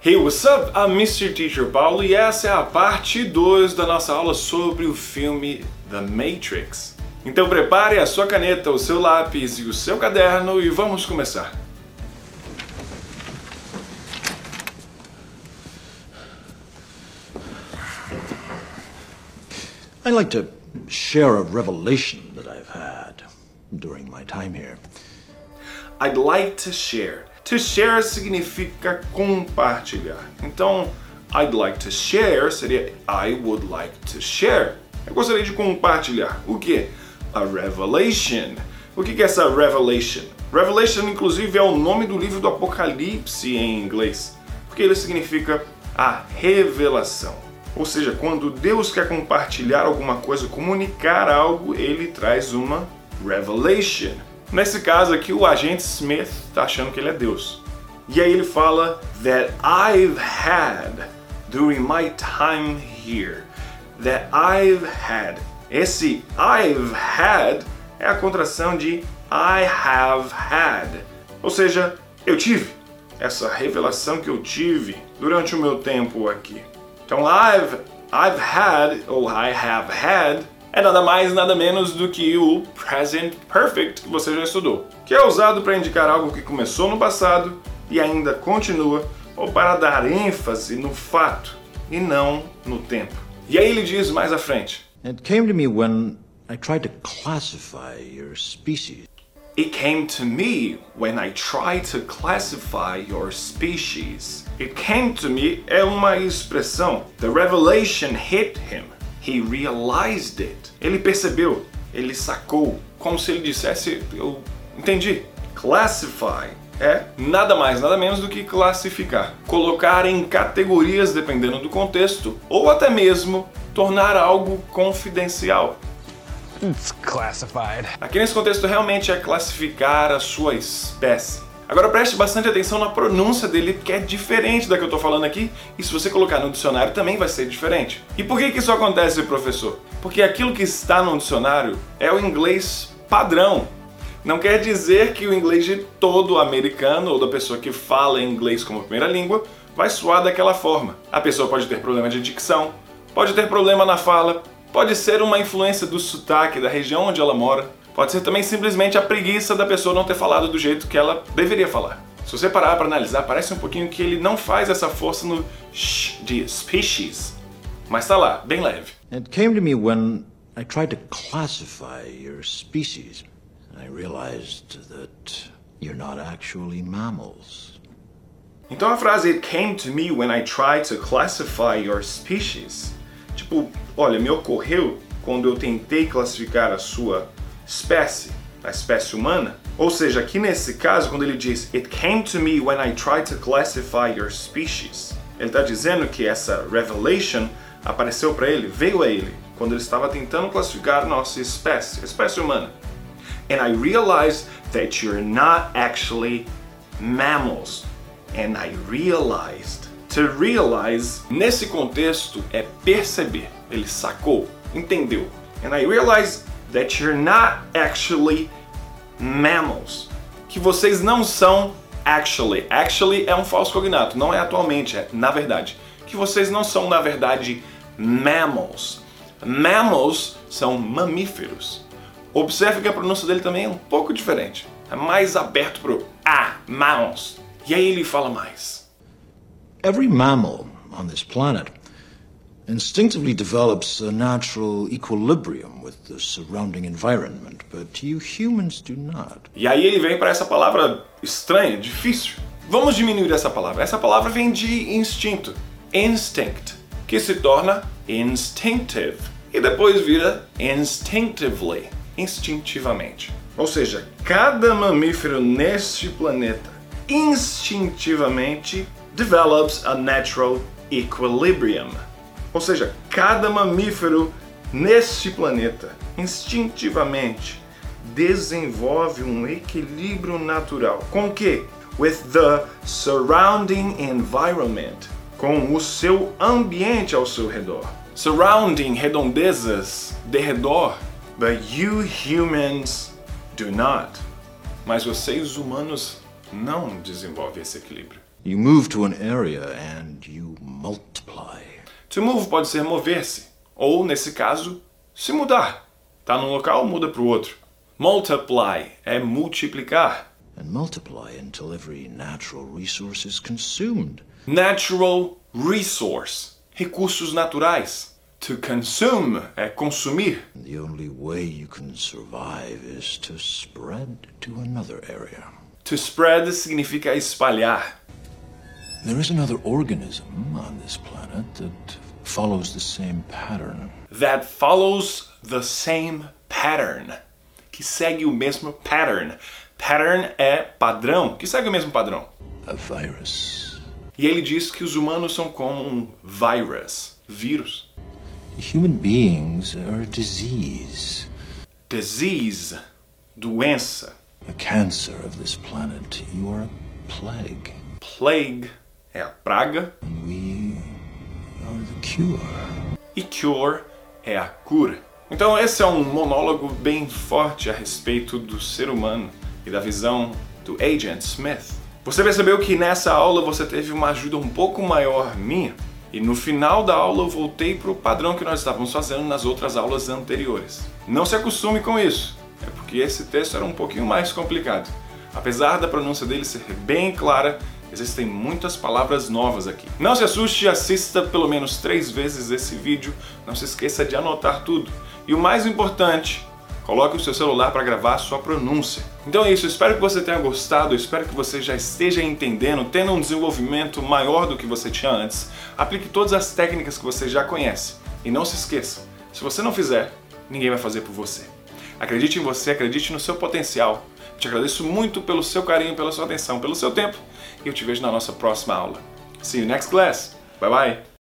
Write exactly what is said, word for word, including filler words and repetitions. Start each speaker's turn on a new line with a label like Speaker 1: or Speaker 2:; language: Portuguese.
Speaker 1: Hey, what's up? I'm mister Teacher Paulo e essa é a parte dois da nossa aula sobre o filme The Matrix. Então prepare a sua caneta, o seu lápis e o seu caderno e vamos começar.
Speaker 2: I'd like to share a revelation that I've had during my time here.
Speaker 1: I'd like to share. To share significa compartilhar. Então, I'd like to share seria I would like to share. Eu gostaria de compartilhar. O que? A revelation. O que é essa revelation? Revelation, inclusive, é o nome do livro do Apocalipse em inglês, porque ele significa a revelação. Ou seja, quando Deus quer compartilhar alguma coisa, comunicar algo, ele traz uma revelation. Nesse caso aqui, o agente Smith está achando que ele é Deus. E aí ele fala that I've had during my time here. That I've had. Esse I've had é a contração de I have had. Ou seja, eu tive. Essa revelação que eu tive durante o meu tempo aqui. Então I've, I've had, ou I have had, é nada mais nada menos do que o present perfect que você já estudou, que é usado para indicar algo que começou no passado e ainda continua, ou para dar ênfase no fato e não no tempo. E aí ele diz mais à frente:
Speaker 2: It came to me when I tried to classify your species.
Speaker 1: It came to me when I tried to classify your species. It came to me é uma expressão. The revelation hit him. He realized it. Ele percebeu, ele sacou, como se ele dissesse, eu entendi. Classify é nada mais, nada menos do que classificar. Colocar em categorias dependendo do contexto, ou até mesmo tornar algo confidencial.
Speaker 3: It's classified.
Speaker 1: Aqui nesse contexto realmente é classificar a sua espécie. Agora preste bastante atenção na pronúncia dele, que é diferente da que eu tô falando aqui, e se você colocar no dicionário também vai ser diferente. E por que que isso acontece, professor? Porque aquilo que está no dicionário é o inglês padrão. Não quer dizer que o inglês de todo americano ou da pessoa que fala inglês como primeira língua vai soar daquela forma. A pessoa pode ter problema de dicção, pode ter problema na fala, pode ser uma influência do sotaque da região onde ela mora, pode ser também simplesmente a preguiça da pessoa não ter falado do jeito que ela deveria falar. Se você parar para analisar, parece um pouquinho que ele não faz essa força no sh de species, mas tá lá, bem leve.
Speaker 2: It came to me when I tried to classify your species. I realized that you're not actually mammals.
Speaker 1: Então a frase It came to me when I tried to classify your species. Tipo, olha, me ocorreu quando eu tentei classificar a sua espécie, a espécie humana. Ou seja, aqui nesse caso, quando ele diz It came to me when I tried to classify your species, ele está dizendo que essa revelation apareceu para ele, veio a ele, quando ele estava tentando classificar a nossa espécie, a espécie humana. And I realized that you're not actually mammals. And I realized. To realize, nesse contexto, é perceber. Ele sacou, entendeu. And I realized that you're not actually mammals. Que vocês não são actually. Actually é um falso cognato, não é atualmente, é na verdade. Que vocês não são, na verdade, mammals. Mammals são mamíferos. Observe que a pronúncia dele também é um pouco diferente. É mais aberto pro ah, mammals. E aí ele fala mais.
Speaker 2: Every mammal on this planet instinctively develops a natural equilibrium with the surrounding environment, but you humans do not.
Speaker 1: E aí ele vem para essa palavra estranha, difícil. Vamos diminuir essa palavra. Essa palavra vem de instinto, instinct, que se torna instinctive e depois vira instinctively, instintivamente. Ou seja, cada mamífero neste planeta instintivamente develops a natural equilibrium. Ou seja, cada mamífero neste planeta instintivamente desenvolve um equilíbrio natural. Com o quê? With the surrounding environment. Com o seu ambiente ao seu redor. Surrounding, redondezas, de redor. But you humans do not. Mas vocês humanos não desenvolvem esse equilíbrio.
Speaker 2: You move to an area and you multiply.
Speaker 1: To move pode ser mover-se, ou, nesse caso, se mudar. Tá num local, muda para o outro. Multiply é multiplicar.
Speaker 2: And multiply until every natural resource is consumed.
Speaker 1: Natural resource, recursos naturais. To consume é consumir.
Speaker 2: And the only way you can survive is to spread to another area.
Speaker 1: To spread significa espalhar.
Speaker 2: There is another organism on this planet that follows the same pattern.
Speaker 1: That follows the same pattern. Que segue o mesmo pattern. Pattern é padrão, que segue o mesmo padrão.
Speaker 2: A virus.
Speaker 1: E ele diz que os humanos são como um virus, vírus.
Speaker 2: Human beings are a disease.
Speaker 1: Disease, doença.
Speaker 2: A cancer of this planet. You are a plague.
Speaker 1: Plague é a praga.
Speaker 2: And we are the cure.
Speaker 1: E cure é a cura. Então esse é um monólogo bem forte a respeito do ser humano e da visão do Agent Smith. Você percebeu que nessa aula você teve uma ajuda um pouco maior minha? E no final da aula eu voltei para o padrão que nós estávamos fazendo nas outras aulas anteriores. Não se acostume com isso, é porque esse texto era um pouquinho mais complicado. Apesar da pronúncia dele ser bem clara, existem muitas palavras novas aqui. Não se assuste, assista pelo menos três vezes esse vídeo, não se esqueça de anotar tudo. E o mais importante, coloque o seu celular para gravar a sua pronúncia. Então é isso, espero que você tenha gostado, espero que você já esteja entendendo, tendo um desenvolvimento maior do que você tinha antes. Aplique todas as técnicas que você já conhece. E não se esqueça, se você não fizer, ninguém vai fazer por você. Acredite em você, acredite no seu potencial. Eu te agradeço muito pelo seu carinho, pela sua atenção, pelo seu tempo. E eu te vejo na nossa próxima aula. See you next class. Bye bye.